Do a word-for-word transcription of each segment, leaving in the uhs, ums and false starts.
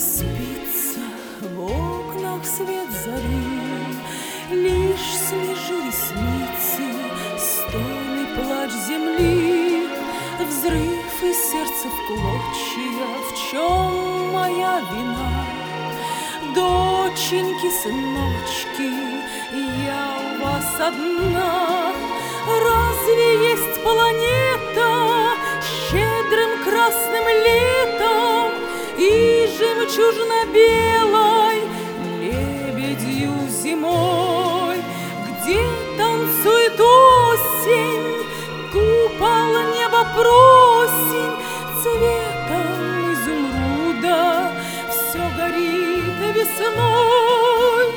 спится в окнах свет зари, лишь смежи ресницы, стон и плач земли, взрыв и сердце в клочья. В чем моя вина? Доченьки, сыночки, я у вас одна. Разве есть планета щедрым красным летом и жемчужно-белой лебедью зимой, где танцует осень, купол неба просень, цветом изумруда все горит весной.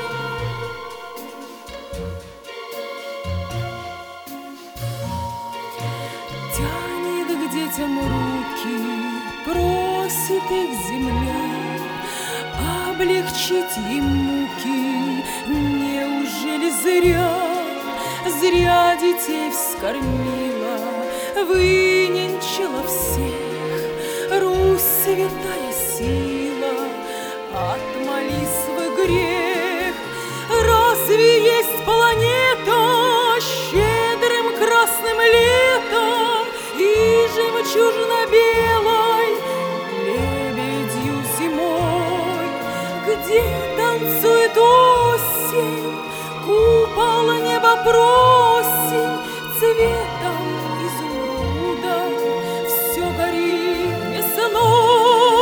Тянет к детям руки, просит их земля облегчить им муки. Неужели зря, зря детей вскормила, выненчила всех Русь, святая сила, от молитвы грех? Разве есть планета щедрым красным летом и жемчужно-белой лебедью зимой, где танцует осень, купол неба просень, цветом изумруда все горит весной.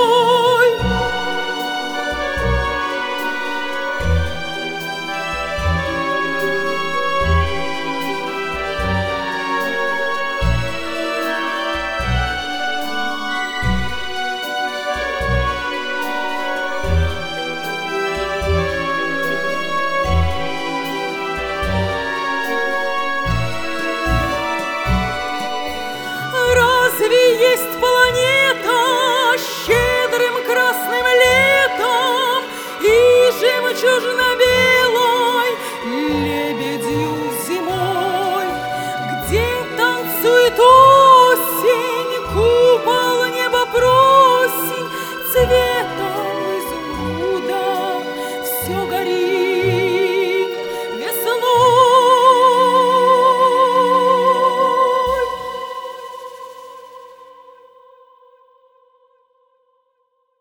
Разве есть планета щедрым красным летом и жемчужно-белой лебедью зимой, где танцует осень, купол неба просень, цвет